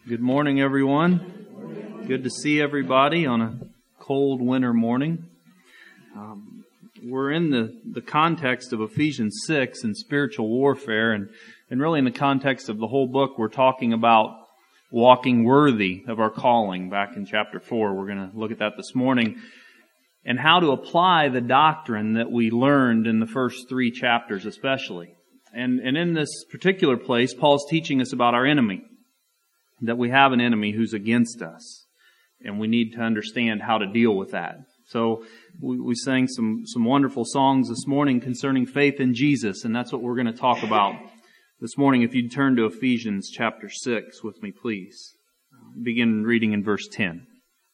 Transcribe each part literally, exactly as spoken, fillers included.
Good morning, everyone. Good to see everybody on a cold winter morning. Um, we're in the, the context of Ephesians six and spiritual warfare, and, and really in the context of the whole book, we're talking about walking worthy of our calling. Back in chapter four, we're going to look at that this morning, and how to apply the doctrine that we learned in the first three chapters especially. And, and in this particular place, Paul's teaching us about our enemy. That we have an enemy who's against us, and we need to understand how to deal with that. So we, we sang some, some wonderful songs this morning concerning faith in Jesus, and that's what we're going to talk about this morning. If you'd turn to Ephesians chapter six with me, please. Begin reading in verse ten.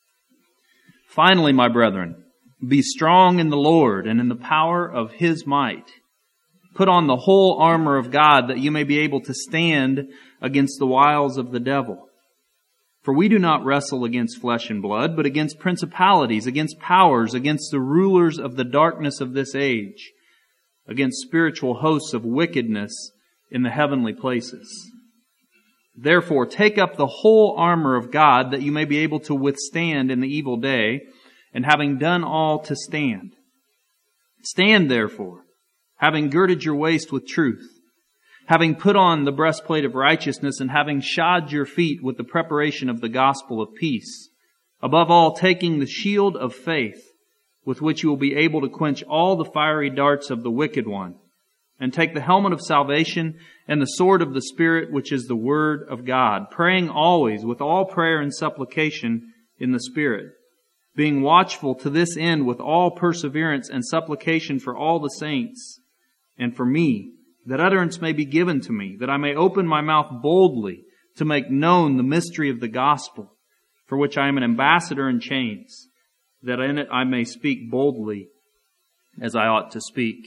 Finally, my brethren, be strong in the Lord and in the power of His might. Put on the whole armor of God that you may be able to stand against the wiles of the devil. For we do not wrestle against flesh and blood, but against principalities, against powers, against the rulers of the darkness of this age, against spiritual hosts of wickedness in the heavenly places. Therefore, take up the whole armor of God that you may be able to withstand in the evil day, and having done all to stand. Stand therefore, having girded your waist with truth, having put on the breastplate of righteousness, and having shod your feet with the preparation of the gospel of peace. Above all, taking the shield of faith, with which you will be able to quench all the fiery darts of the wicked one, and take the helmet of salvation and the sword of the Spirit, which is the word of God, praying always with all prayer and supplication in the Spirit, being watchful to this end with all perseverance and supplication for all the saints, and for me, that utterance may be given to me, that I may open my mouth boldly to make known the mystery of the gospel, for which I am an ambassador in chains, that in it I may speak boldly as I ought to speak.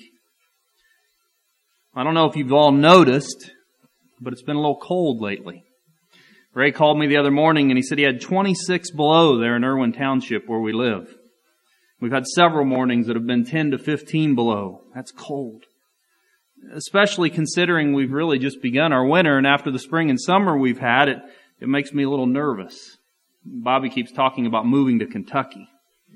I don't know if you've all noticed, but it's been a little cold lately. Ray called me the other morning and he said he had twenty-six below there in Irwin Township where we live. We've had several mornings that have been ten to fifteen below. That's cold. Especially considering we've really just begun our winter, and after the spring and summer we've had, it, it makes me a little nervous. Bobby keeps talking about moving to Kentucky.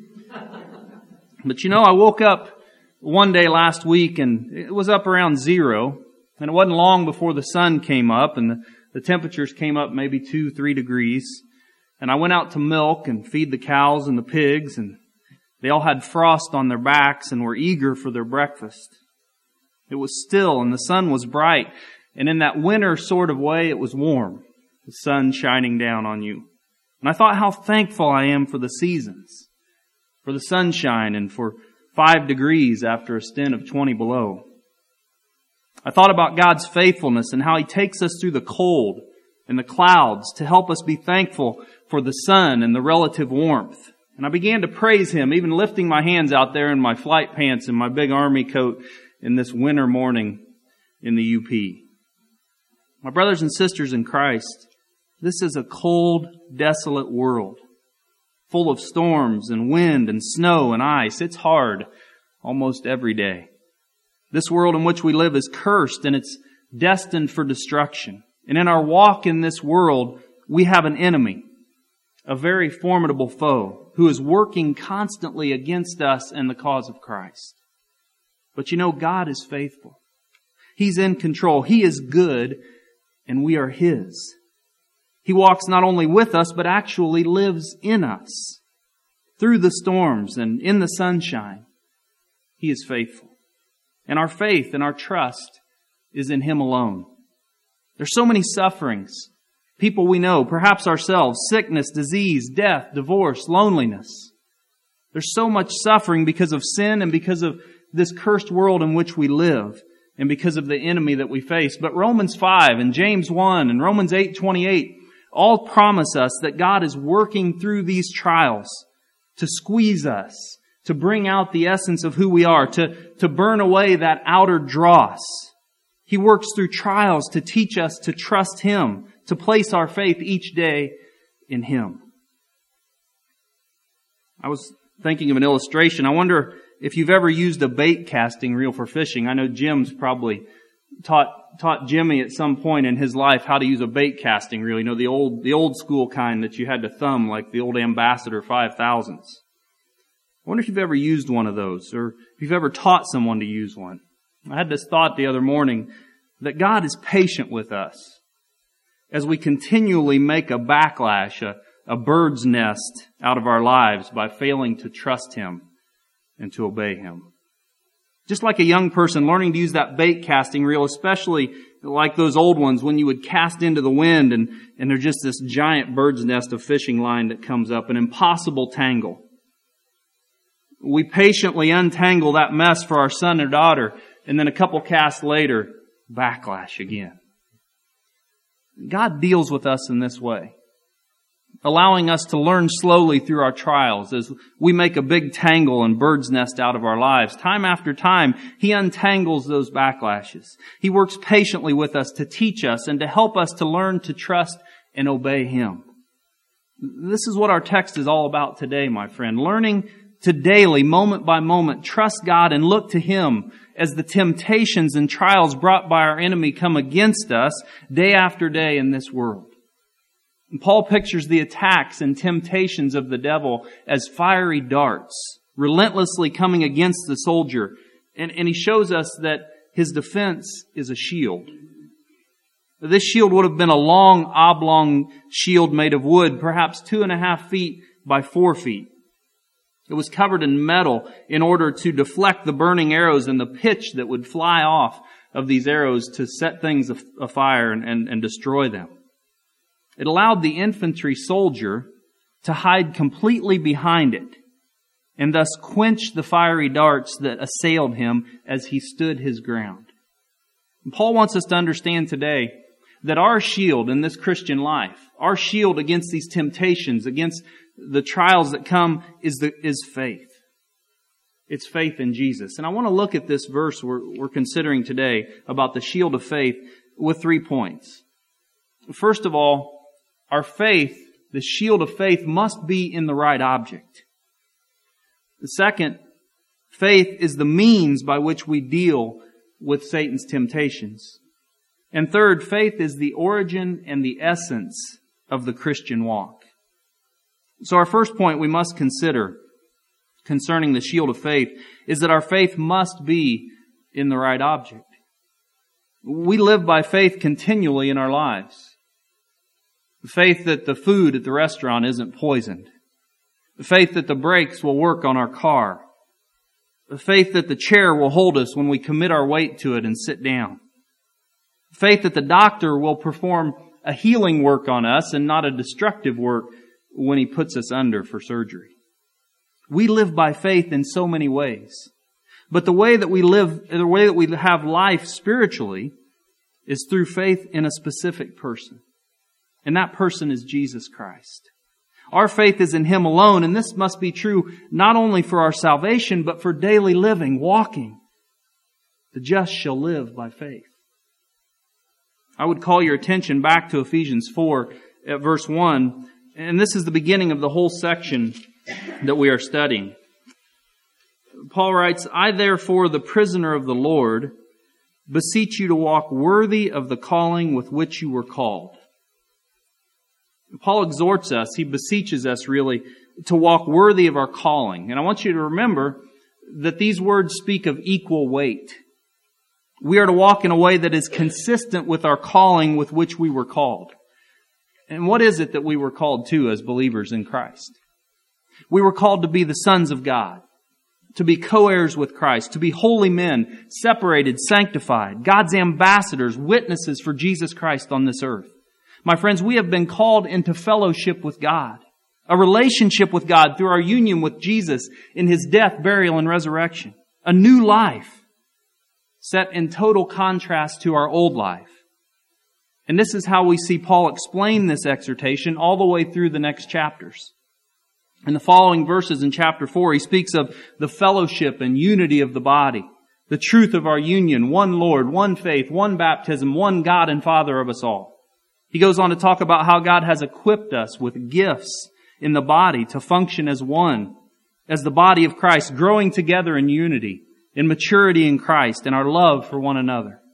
But you know, I woke up one day last week and it was up around zero, and it wasn't long before the sun came up and the, the temperatures came up maybe two, three degrees. And I went out to milk and feed the cows and the pigs, and they all had frost on their backs and were eager for their breakfast. It was still and the sun was bright, and in that winter sort of way it was warm, the sun shining down on you. And I thought how thankful I am for the seasons, for the sunshine and for five degrees after a stint of twenty below. I thought about God's faithfulness and how He takes us through the cold and the clouds to help us be thankful for the sun and the relative warmth. And I began to praise Him, even lifting my hands out there in my flight pants and my big army coat in this winter morning in the U P. My brothers and sisters in Christ, this is a cold, desolate world, full of storms and wind and snow and ice. It's hard almost every day. This world in which we live is cursed and it's destined for destruction. And in our walk in this world, we have an enemy, a very formidable foe, who is working constantly against us and the cause of Christ. But you know, God is faithful. He's in control. He is good, and we are His. He walks not only with us, but actually lives in us. Through the storms and in the sunshine, He is faithful. And our faith and our trust is in Him alone. There's so many sufferings. People we know, perhaps ourselves, sickness, disease, death, divorce, loneliness. There's so much suffering because of sin and because of this cursed world in which we live, and because of the enemy that we face. But Romans five and James one and Romans eight twenty-eight all promise us that God is working through these trials to squeeze us, to bring out the essence of who we are, to, to burn away that outer dross. He works through trials to teach us to trust Him, to place our faith each day in Him. I was thinking of an illustration. I wonder if you've ever used a bait casting reel for fishing. I know Jim's probably taught taught Jimmy at some point in his life how to use a bait casting reel. You know, the old, the old school kind that you had to thumb, like the old Ambassador five thousands. I wonder if you've ever used one of those, or if you've ever taught someone to use one. I had this thought the other morning that God is patient with us as we continually make a backlash, a, a bird's nest out of our lives by failing to trust Him and to obey Him. Just like a young person learning to use that bait casting reel, especially like those old ones when you would cast into the wind and, and there's just this giant bird's nest of fishing line that comes up, an impossible tangle. We patiently untangle that mess for our son or daughter, and then a couple casts later, backlash again. God deals with us in this way, allowing us to learn slowly through our trials as we make a big tangle and bird's nest out of our lives. Time after time, He untangles those backlashes. He works patiently with us to teach us and to help us to learn to trust and obey Him. This is what our text is all about today, my friend. Learning to daily, moment by moment, trust God and look to Him as the temptations and trials brought by our enemy come against us day after day in this world. And Paul pictures the attacks and temptations of the devil as fiery darts, relentlessly coming against the soldier. And, and he shows us that his defense is a shield. This shield would have been a long, oblong shield made of wood, perhaps two and a half feet by four feet. It was covered in metal in order to deflect the burning arrows and the pitch that would fly off of these arrows to set things afire and, and, and destroy them. It allowed the infantry soldier to hide completely behind it and thus quench the fiery darts that assailed him as he stood his ground. And Paul wants us to understand today that our shield in this Christian life, our shield against these temptations, against the trials that come, is the is faith. It's faith in Jesus. And I want to look at this verse we're, we're considering today about the shield of faith with three points. First of all, our faith, the shield of faith, must be in the right object. The second, faith is the means by which we deal with Satan's temptations. And third, faith is the origin and the essence of the Christian walk. So our first point we must consider concerning the shield of faith is that our faith must be in the right object. We live by faith continually in our lives. The faith that the food at the restaurant isn't poisoned. The faith that the brakes will work on our car. The faith that the chair will hold us when we commit our weight to it and sit down. The faith that the doctor will perform a healing work on us and not a destructive work when he puts us under for surgery. We live by faith in so many ways. But the way that we live, the way that we have life spiritually is through faith in a specific person. And that person is Jesus Christ. Our faith is in Him alone, and this must be true not only for our salvation, but for daily living, walking. The just shall live by faith. I would call your attention back to Ephesians four at verse one. And this is the beginning of the whole section that we are studying. Paul writes, I therefore, the prisoner of the Lord, beseech you to walk worthy of the calling with which you were called. Paul exhorts us, he beseeches us really, to walk worthy of our calling. And I want you to remember that these words speak of equal weight. We are to walk in a way that is consistent with our calling with which we were called. And what is it that we were called to as believers in Christ? We were called to be the sons of God, to be co-heirs with Christ, to be holy men, separated, sanctified, God's ambassadors, witnesses for Jesus Christ on this earth. My friends, we have been called into fellowship with God, a relationship with God through our union with Jesus in His death, burial, and resurrection. A new life set in total contrast to our old life. And this is how we see Paul explain this exhortation all the way through the next chapters. In the following verses in chapter four, he speaks of the fellowship and unity of the body, the truth of our union, one Lord, one faith, one baptism, one God and Father of us all. He goes on to talk about how God has equipped us with gifts in the body to function as one, as the body of Christ, growing together in unity, in maturity in Christ, and our love for one another.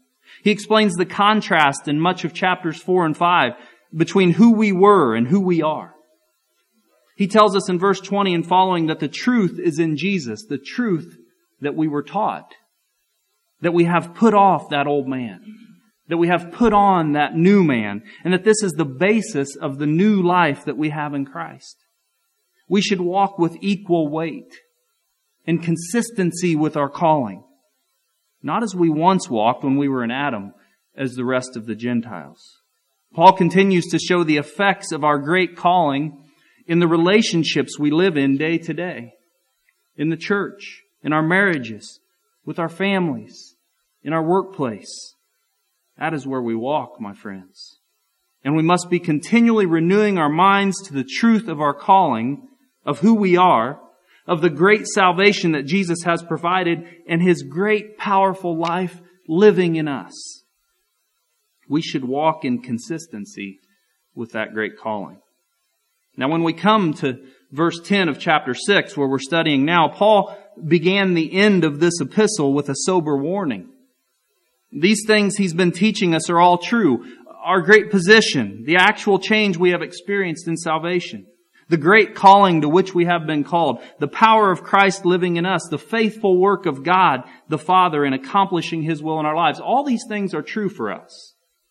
He explains the contrast in much of chapters four and five between who we were and who we are. He tells us in verse twenty and following that the truth is in Jesus, the truth that we were taught, that we have put off that old man, that we have put on that new man, and that this is the basis of the new life that we have in Christ. We should walk with equal weight and consistency with our calling, not as we once walked when we were in Adam, as the rest of the Gentiles. Paul continues to show the effects of our great calling in the relationships we live in day to day, in the church, in our marriages, with our families, in our workplace. That is where we walk, my friends. And we must be continually renewing our minds to the truth of our calling, of who we are, of the great salvation that Jesus has provided, and His great powerful life living in us. We should walk in consistency with that great calling. Now, when we come to verse ten of chapter six, where we're studying now, Paul began the end of this epistle with a sober warning. These things he's been teaching us are all true. Our great position, the actual change we have experienced in salvation, the great calling to which we have been called, the power of Christ living in us, the faithful work of God the Father in accomplishing His will in our lives. All these things are true for us.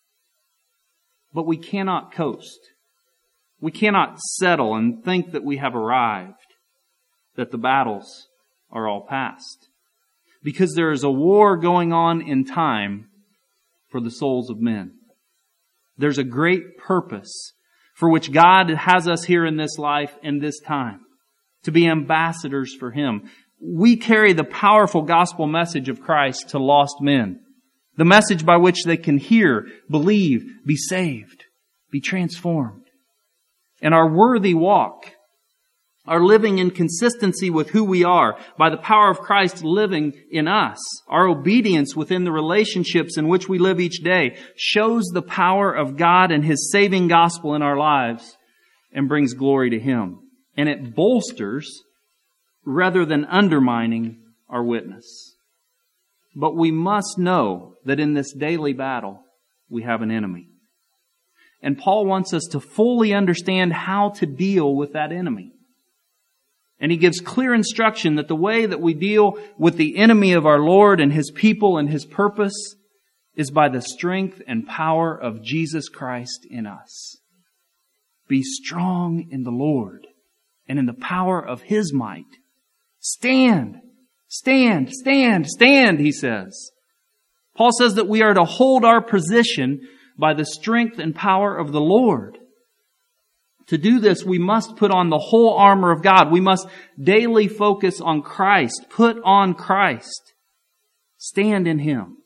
But we cannot coast. We cannot settle and think that we have arrived, that the battles are all past. Because there is a war going on in time for the souls of men. There's a great purpose for which God has us here in this life and this time, to be ambassadors for Him. We carry the powerful gospel message of Christ to lost men. The message by which they can hear, believe, be saved, be transformed. And our worthy walk, our living in consistency with who we are, by the power of Christ living in us, our obedience within the relationships in which we live each day, shows the power of God and His saving gospel in our lives and brings glory to Him. And it bolsters rather than undermining our witness. But we must know that in this daily battle, we have an enemy. And Paul wants us to fully understand how to deal with that enemy. And he gives clear instruction that the way that we deal with the enemy of our Lord and His people and His purpose is by the strength and power of Jesus Christ in us. Be strong in the Lord and in the power of His might. Stand, stand, stand, stand, he says. Paul says that we are to hold our position by the strength and power of the Lord. To do this, we must put on the whole armor of God. We must daily focus on Christ. Put on Christ. Stand in Him.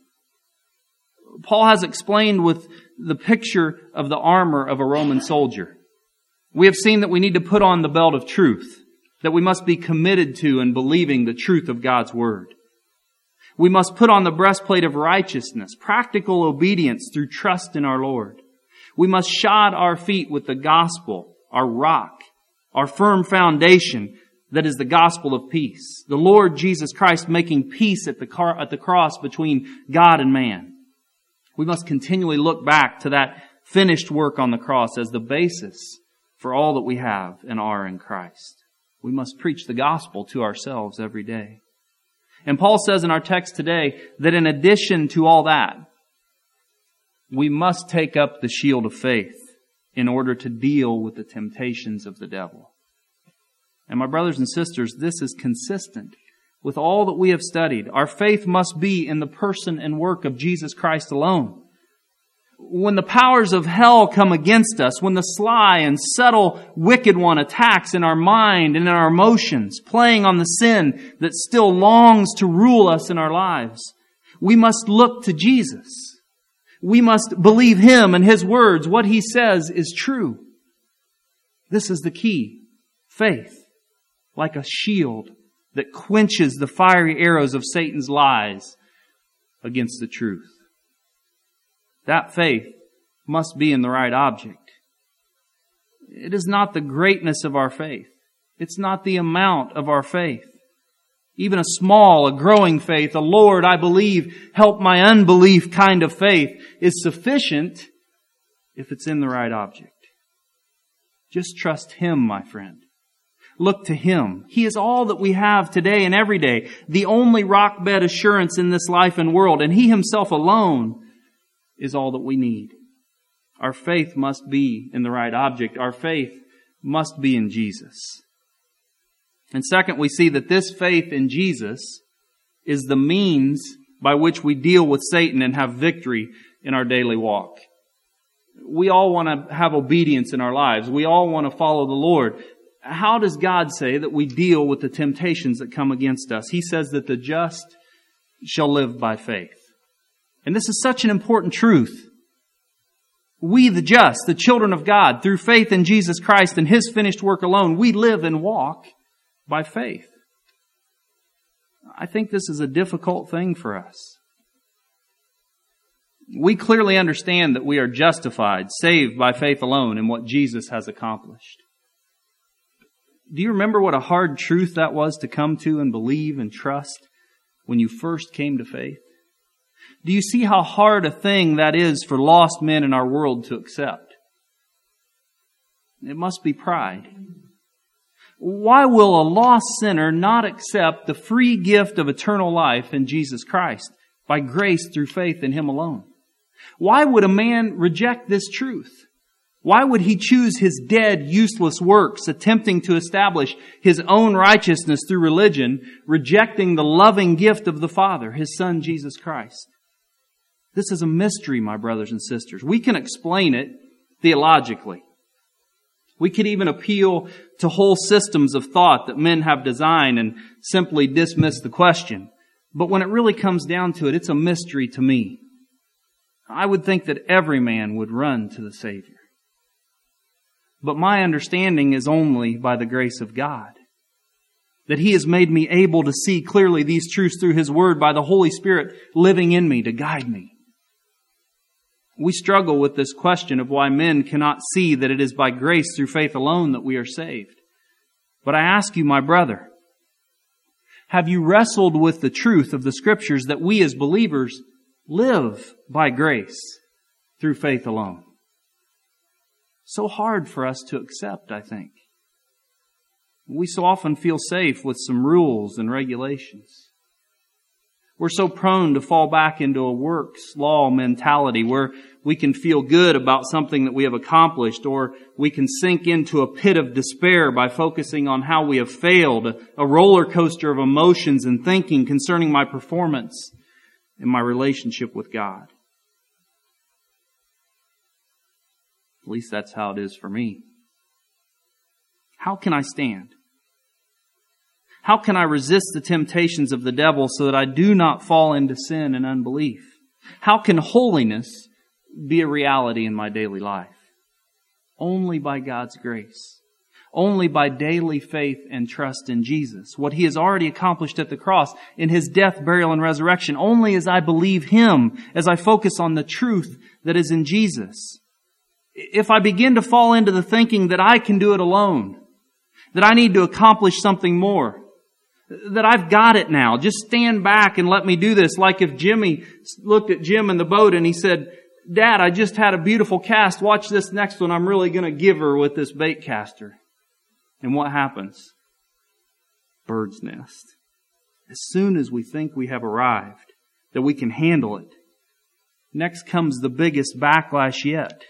Paul has explained with the picture of the armor of a Roman soldier. We have seen that we need to put on the belt of truth, that we must be committed to and believing the truth of God's Word. We must put on the breastplate of righteousness, practical obedience through trust in our Lord. We must shod our feet with the gospel, our rock, our firm foundation that is the gospel of peace. The Lord Jesus Christ making peace at the, car, at the cross between God and man. We must continually look back to that finished work on the cross as the basis for all that we have and are in Christ. We must preach the gospel to ourselves every day. And Paul says in our text today that in addition to all that, we must take up the shield of faith in order to deal with the temptations of the devil. And my brothers and sisters, this is consistent with all that we have studied. Our faith must be in the person and work of Jesus Christ alone. When the powers of hell come against us, when the sly and subtle wicked one attacks in our mind and in our emotions, playing on the sin that still longs to rule us in our lives, we must look to Jesus. We must believe Him and His words. What He says is true. This is the key. Faith, like a shield that quenches the fiery arrows of Satan's lies against the truth. That faith must be in the right object. It is not the greatness of our faith. It's not the amount of our faith. Even a small, a growing faith, a Lord, I believe, help my unbelief kind of faith is sufficient if it's in the right object. Just trust Him, my friend. Look to Him. He is all that we have today and every day, the only rock bed assurance in this life and world, and He Himself alone is all that we need. Our faith must be in the right object. Our faith must be in Jesus. And second, we see that this faith in Jesus is the means by which we deal with Satan and have victory in our daily walk. We all want to have obedience in our lives. We all want to follow the Lord. How does God say that we deal with the temptations that come against us? He says that the just shall live by faith. And this is such an important truth. We, the just, the children of God, through faith in Jesus Christ and His finished work alone, we live and walk by faith. I think this is a difficult thing for us. We clearly understand that we are justified, saved by faith alone in what Jesus has accomplished. Do you remember what a hard truth that was to come to and believe and trust when you first came to faith? Do you see how hard a thing that is for lost men in our world to accept? It must be pride. Why will a lost sinner not accept the free gift of eternal life in Jesus Christ by grace through faith in Him alone? Why would a man reject this truth? Why would he choose his dead, useless works, attempting to establish his own righteousness through religion, rejecting the loving gift of the Father, His Son, Jesus Christ? This is a mystery, my brothers and sisters. We can explain it theologically. We could even appeal to whole systems of thought that men have designed and simply dismiss the question. But when it really comes down to it, it's a mystery to me. I would think that every man would run to the Savior. But my understanding is only by the grace of God. That He has made me able to see clearly these truths through His Word by the Holy Spirit living in me to guide me. We struggle with this question of why men cannot see that it is by grace through faith alone that we are saved. But I ask you, my brother, have you wrestled with the truth of the Scriptures that we as believers live by grace through faith alone? So hard for us to accept, I think. We so often feel safe with some rules and regulations. We're so prone to fall back into a works law mentality where we can feel good about something that we have accomplished, or we can sink into a pit of despair by focusing on how we have failed, a roller coaster of emotions and thinking concerning my performance and my relationship with God. At least that's how it is for me. How can I stand? How can I resist the temptations of the devil so that I do not fall into sin and unbelief? How can holiness be a reality in my daily life? Only by God's grace. Only by daily faith and trust in Jesus. What He has already accomplished at the cross in His death, burial, and resurrection. Only as I believe Him, as I focus on the truth that is in Jesus. If I begin to fall into the thinking that I can do it alone, that I need to accomplish something more, that I've got it now, just stand back and let me do this. Like if Jimmy looked at Jim in the boat and he said, Dad, I just had a beautiful cast. Watch this next one. I'm really going to give her with this bait caster. And what happens? Bird's nest. As soon as we think we have arrived, that we can handle it, next comes the biggest backlash yet.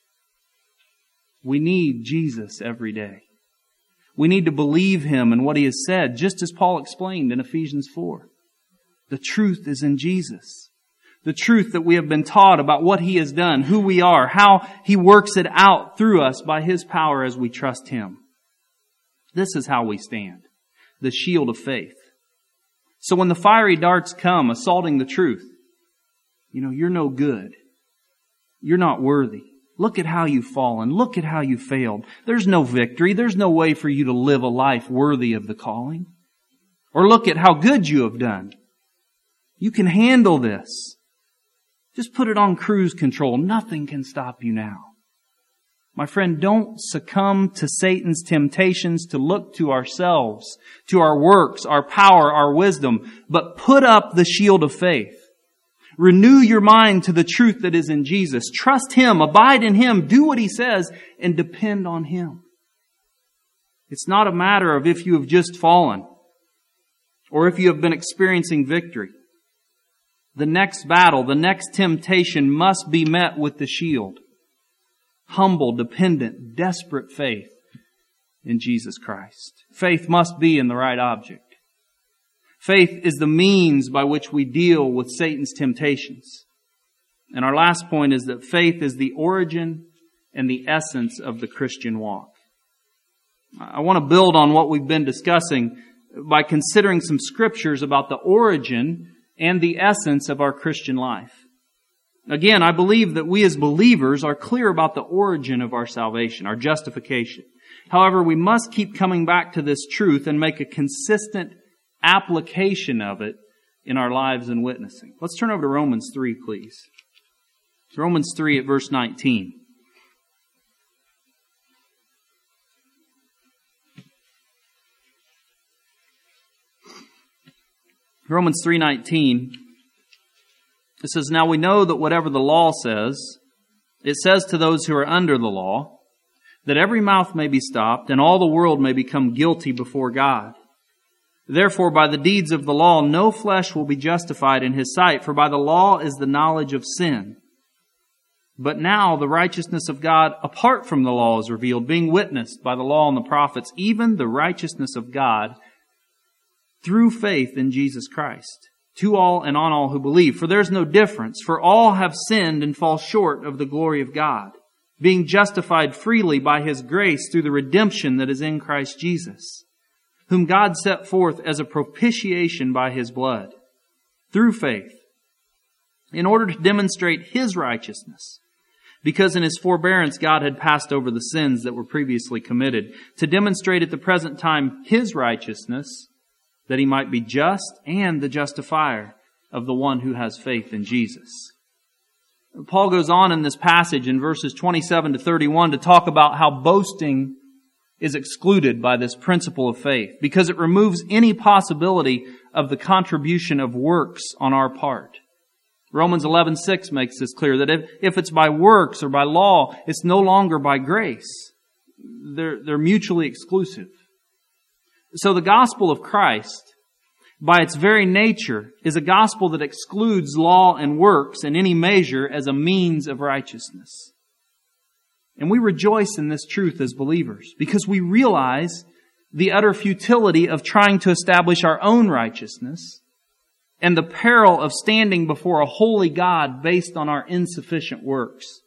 We need Jesus every day. We need to believe Him and what He has said, just as Paul explained in Ephesians four. The truth is in Jesus. The truth that we have been taught about what He has done, who we are, how He works it out through us by His power as we trust Him. This is how we stand. The shield of faith. So when the fiery darts come assaulting the truth, you know, you're no good. You're not worthy. Look at how you've fallen. Look at how you failed. There's no victory. There's no way for you to live a life worthy of the calling. Or look at how good you have done. You can handle this. Just put it on cruise control. Nothing can stop you now. My friend, don't succumb to Satan's temptations to look to ourselves, to our works, our power, our wisdom, but put up the shield of faith. Renew your mind to the truth that is in Jesus. Trust Him, abide in Him, do what He says, and depend on Him. It's not a matter of if you have just fallen or if you have been experiencing victory. The next battle, the next temptation must be met with the shield. Humble, dependent, desperate faith in Jesus Christ. Faith must be in the right object. Faith is the means by which we deal with Satan's temptations. And our last point is that faith is the origin and the essence of the Christian walk. I want to build on what we've been discussing by considering some scriptures about the origin and the essence of our Christian life. Again, I believe that we as believers are clear about the origin of our salvation, our justification. However, we must keep coming back to this truth and make a consistent application of it in our lives and witnessing. Let's turn over to Romans three, please. Romans three at verse nineteen. Romans three nineteen. It says, "Now we know that whatever the law says, it says to those who are under the law, that every mouth may be stopped, and all the world may become guilty before God. Therefore, by the deeds of the law, no flesh will be justified in His sight, for by the law is the knowledge of sin. But now the righteousness of God apart from the law is revealed, being witnessed by the law and the prophets, even the righteousness of God through faith in Jesus Christ, to all and on all who believe. For there is no difference, for all have sinned and fall short of the glory of God, being justified freely by His grace through the redemption that is in Christ Jesus, whom God set forth as a propitiation by His blood, through faith, in order to demonstrate His righteousness, because in His forbearance God had passed over the sins that were previously committed, to demonstrate at the present time His righteousness, that He might be just and the justifier of the one who has faith in Jesus." Paul goes on in this passage in verses twenty-seven to thirty-one to talk about how boasting is excluded by this principle of faith, because it removes any possibility of the contribution of works on our part. Romans eleven six makes this clear, that if, if it's by works or by law, it's no longer by grace. They're, they're mutually exclusive. So the gospel of Christ, by its very nature, is a gospel that excludes law and works in any measure as a means of righteousness. And we rejoice in this truth as believers because we realize the utter futility of trying to establish our own righteousness and the peril of standing before a holy God based on our insufficient works.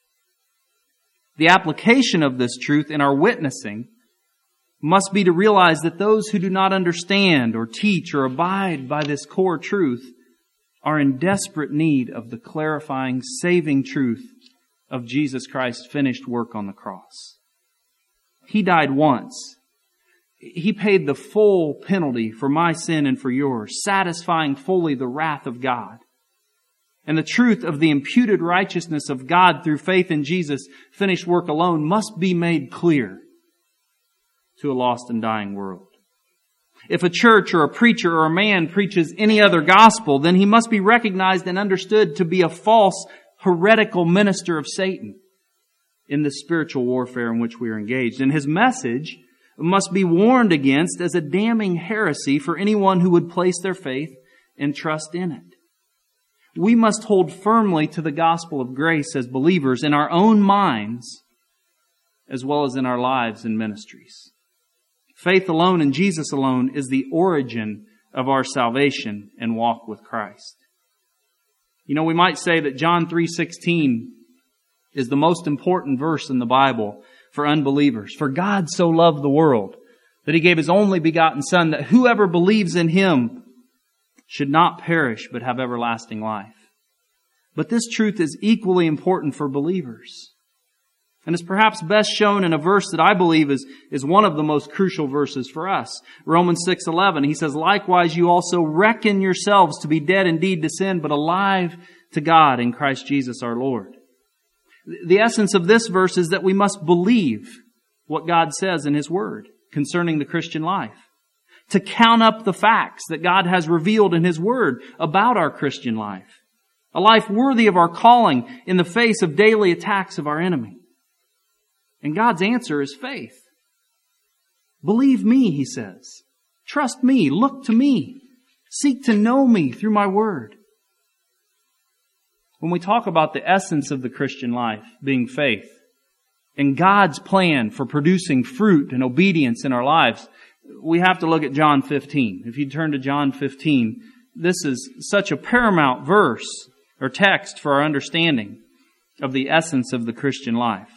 The application of this truth in our witnessing must be to realize that those who do not understand or teach or abide by this core truth are in desperate need of the clarifying, saving truth of Jesus Christ's finished work on the cross. He died once. He paid the full penalty for my sin and for yours, satisfying fully the wrath of God. And the truth of the imputed righteousness of God through faith in Jesus' finished work alone must be made clear to a lost and dying world. If a church or a preacher or a man preaches any other gospel, then he must be recognized and understood to be a false, heretical minister of Satan in the spiritual warfare in which we are engaged. And his message must be warned against as a damning heresy for anyone who would place their faith and trust in it. We must hold firmly to the gospel of grace as believers in our own minds as well as in our lives and ministries. Faith alone in Jesus alone is the origin of our salvation and walk with Christ. You know, we might say that John three sixteen is the most important verse in the Bible for unbelievers. For God so loved the world that He gave His only begotten Son, that whoever believes in Him should not perish but have everlasting life. But this truth is equally important for believers. And it's perhaps best shown in a verse that I believe is, is one of the most crucial verses for us. Romans six eleven, he says, "Likewise you also reckon yourselves to be dead indeed to sin, but alive to God in Christ Jesus our Lord." The essence of this verse is that we must believe what God says in His Word concerning the Christian life. To count up the facts that God has revealed in His Word about our Christian life. A life worthy of our calling in the face of daily attacks of our enemy. And God's answer is faith. Believe me, He says. Trust me. Look to me. Seek to know me through my Word. When we talk about the essence of the Christian life being faith and God's plan for producing fruit and obedience in our lives, we have to look at John fifteen. If you turn to John fifteen, this is such a paramount verse or text for our understanding of the essence of the Christian life.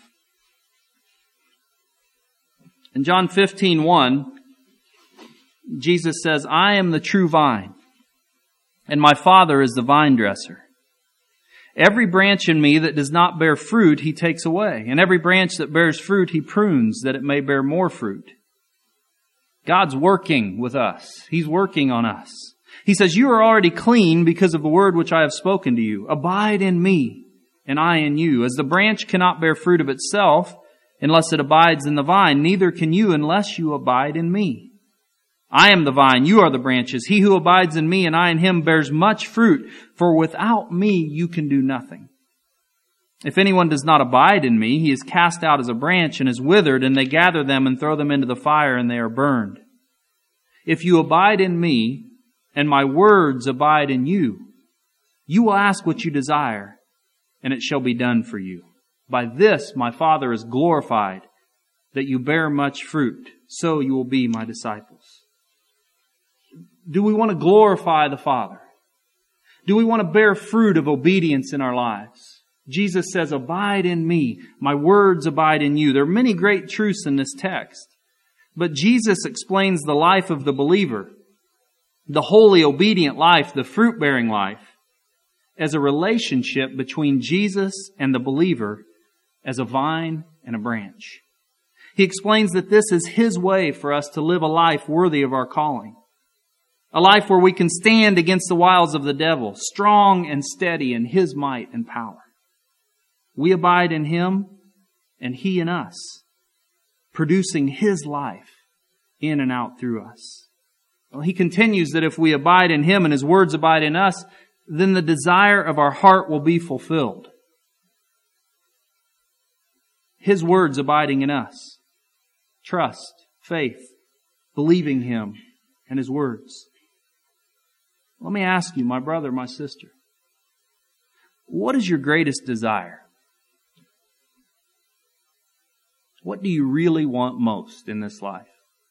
In John fifteen one, Jesus says, I am the true vine, and my Father is the vine dresser. Every branch in me that does not bear fruit, He takes away. And every branch that bears fruit, He prunes, that it may bear more fruit. God's working with us. He's working on us. He says, you are already clean because of the word which I have spoken to you. Abide in me, and I in you. As the branch cannot bear fruit of itself unless it abides in the vine, neither can you unless you abide in me. I am the vine, you are the branches. He who abides in me and I in him bears much fruit, for without me you can do nothing. If anyone does not abide in me, he is cast out as a branch and is withered, and they gather them and throw them into the fire, and they are burned. If you abide in me, and my words abide in you, you will ask what you desire, and it shall be done for you. By this my Father is glorified, that you bear much fruit, so you will be my disciples. Do we want to glorify the Father? Do we want to bear fruit of obedience in our lives? Jesus says, abide in me, my words abide in you. There are many great truths in this text, but Jesus explains the life of the believer, the holy, obedient life, the fruit-bearing life, as a relationship between Jesus and the believer as a vine and a branch. He explains that this is His way for us to live a life worthy of our calling. A life where we can stand against the wiles of the devil, strong and steady in His might and power. We abide in Him and He in us, producing His life in and out through us. Well, He continues that if we abide in Him and His words abide in us, then the desire of our heart will be fulfilled. His words abiding in us. Trust, faith, believing Him and His words. Let me ask you, my brother, my sister, what is your greatest desire? What do you really want most in this life?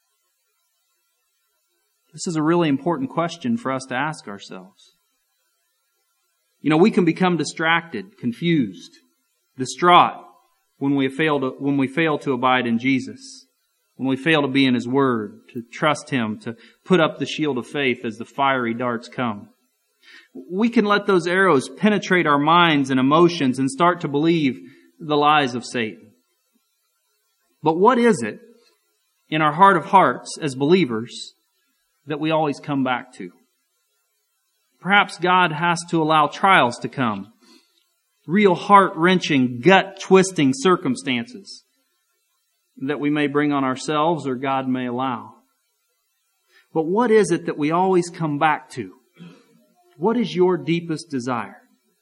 This is a really important question for us to ask ourselves. You know, we can become distracted, confused, distraught when we fail to, when we fail to abide in Jesus, when we fail to be in His Word, to trust Him, to put up the shield of faith as the fiery darts come. We can let those arrows penetrate our minds and emotions and start to believe the lies of Satan. But what is it in our heart of hearts as believers that we always come back to? Perhaps God has to allow trials to come, real heart-wrenching, gut-twisting circumstances that we may bring on ourselves or God may allow. But what is it that we always come back to? What is your deepest desire?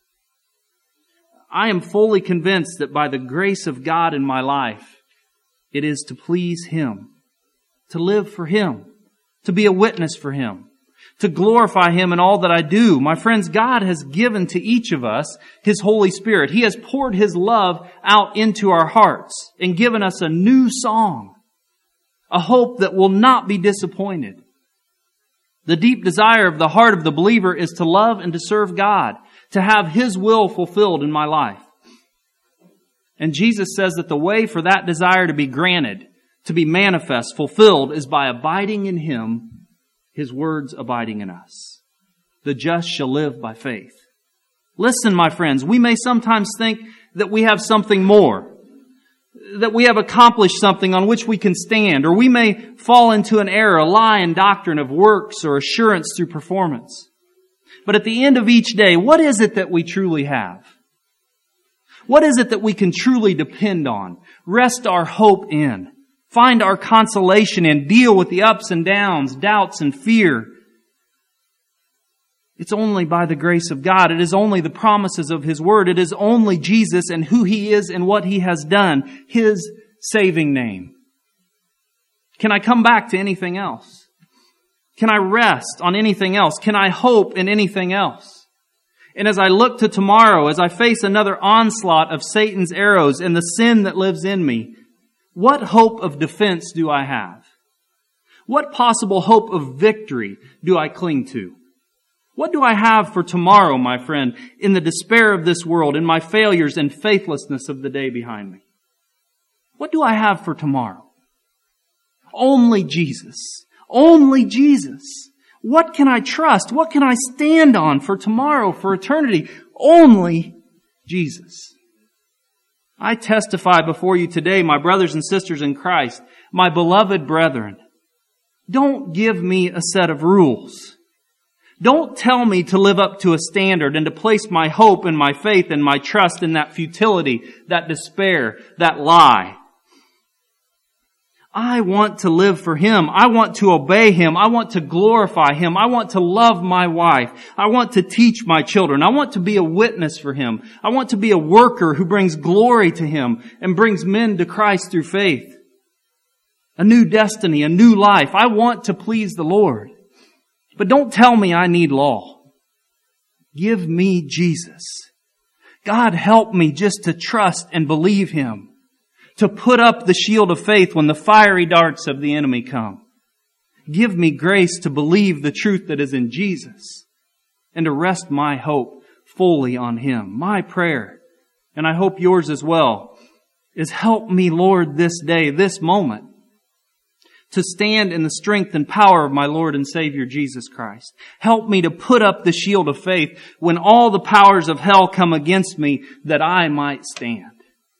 I am fully convinced that by the grace of God in my life, it is to please Him, to live for Him, to be a witness for Him, to glorify Him in all that I do. My friends, God has given to each of us His Holy Spirit. He has poured His love out into our hearts and given us a new song, a hope that will not be disappointed. The deep desire of the heart of the believer is to love and to serve God, to have His will fulfilled in my life. And Jesus says that the way for that desire to be granted, to be manifest, fulfilled, is by abiding in Him, His words abiding in us. The just shall live by faith. Listen, my friends, we may sometimes think that we have something more, that we have accomplished something on which we can stand, or we may fall into an error, a lie in doctrine of works or assurance through performance. But at the end of each day, what is it that we truly have? What is it that we can truly depend on, rest our hope in, find our consolation in, deal with the ups and downs, doubts and fear? It's only by the grace of God. It is only the promises of His Word. It is only Jesus and who He is and what He has done, His saving name. Can I come back to anything else? Can I rest on anything else? Can I hope in anything else? And as I look to tomorrow, as I face another onslaught of Satan's arrows and the sin that lives in me, what hope of defense do I have? What possible hope of victory do I cling to? What do I have for tomorrow, my friend, in the despair of this world, in my failures and faithlessness of the day behind me? What do I have for tomorrow? Only Jesus. Only Jesus. What can I trust? What can I stand on for tomorrow, for eternity? Only Jesus. I testify before you today, my brothers and sisters in Christ, my beloved brethren, don't give me a set of rules. Don't tell me to live up to a standard and to place my hope and my faith and my trust in that futility, that despair, that lie. I want to live for Him. I want to obey Him. I want to glorify Him. I want to love my wife. I want to teach my children. I want to be a witness for Him. I want to be a worker who brings glory to Him and brings men to Christ through faith. A new destiny, a new life. I want to please the Lord. But don't tell me I need law. Give me Jesus. God, help me just to trust and believe Him. To put up the shield of faith when the fiery darts of the enemy come. Give me grace to believe the truth that is in Jesus. And to rest my hope fully on Him. My prayer, and I hope yours as well, is help me, Lord, this day, this moment, to stand in the strength and power of my Lord and Savior Jesus Christ. Help me to put up the shield of faith when all the powers of hell come against me, that I might stand.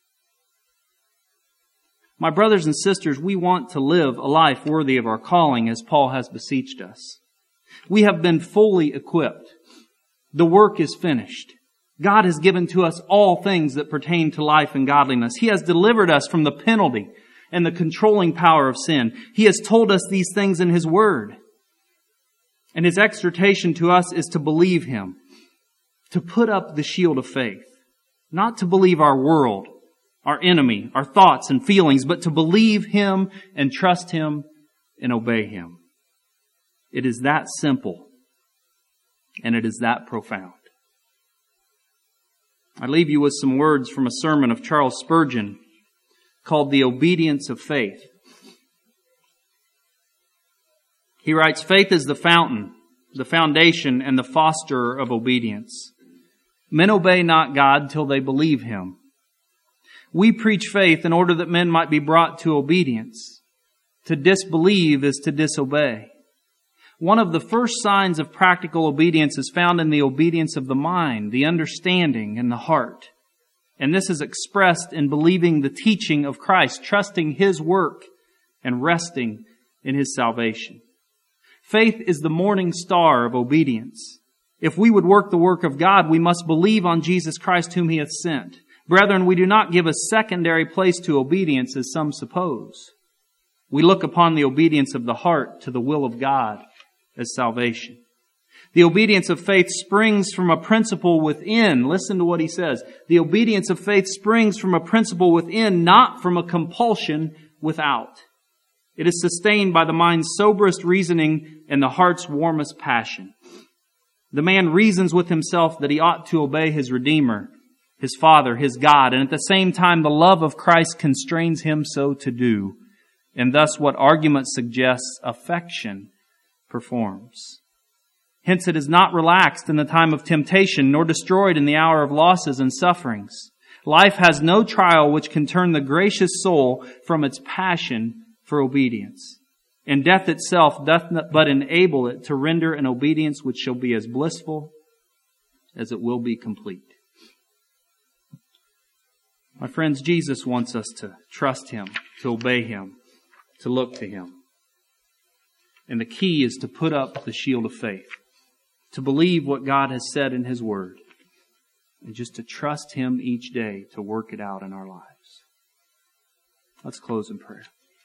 My brothers and sisters, we want to live a life worthy of our calling, as Paul has beseeched us. We have been fully equipped. The work is finished. God has given to us all things that pertain to life and godliness. He has delivered us from the penalty and the controlling power of sin. He has told us these things in His Word. And His exhortation to us is to believe Him, to put up the shield of faith, not to believe our world, our enemy, our thoughts and feelings, but to believe Him and trust Him and obey Him. It is that simple, and it is that profound. I leave you with some words from a sermon of Charles Spurgeon called The Obedience of Faith. He writes, "Faith is the fountain, the foundation, and the fosterer of obedience. Men obey not God till they believe Him. We preach faith in order that men might be brought to obedience. To disbelieve is to disobey. One of the first signs of practical obedience is found in the obedience of the mind, the understanding, and the heart. And this is expressed in believing the teaching of Christ, trusting His work, and resting in His salvation. Faith is the morning star of obedience. If we would work the work of God, we must believe on Jesus Christ whom He hath sent. Brethren, we do not give a secondary place to obedience as some suppose. We look upon the obedience of the heart to the will of God as salvation. The obedience of faith springs from a principle within. Listen to what he says. The obedience of faith springs from a principle within, not from a compulsion without. It is sustained by the mind's soberest reasoning and the heart's warmest passion. The man reasons with himself that he ought to obey his Redeemer, his Father, his God, and at the same time the love of Christ constrains him so to do. And thus what argument suggests, affection performs. Hence it is not relaxed in the time of temptation, nor destroyed in the hour of losses and sufferings. Life has no trial which can turn the gracious soul from its passion for obedience. And death itself doth not but enable it to render an obedience which shall be as blissful as it will be complete. My friends, Jesus wants us to trust Him, to obey Him, to look to Him. And the key is to put up the shield of faith, to believe what God has said in His Word, and just to trust Him each day to work it out in our lives. Let's close in prayer.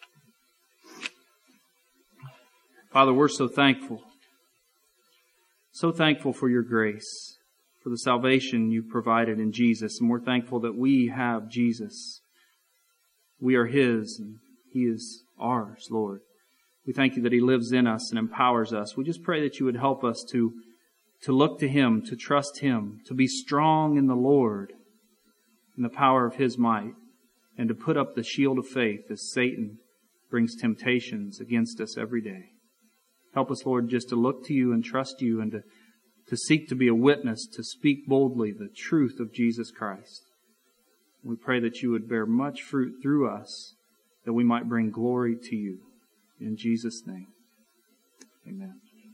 Father, we're so thankful. So thankful for your grace, for the salvation you provided in Jesus. And we're thankful that we have Jesus. We are His and He is ours, Lord. We thank you that He lives in us and empowers us. We just pray that you would help us to, to look to Him, to trust Him, to be strong in the Lord, in the power of His might, and to put up the shield of faith as Satan brings temptations against us every day. Help us, Lord, just to look to you and trust you and to, to seek to be a witness, to speak boldly the truth of Jesus Christ. We pray that you would bear much fruit through us, that we might bring glory to you. In Jesus' name, amen.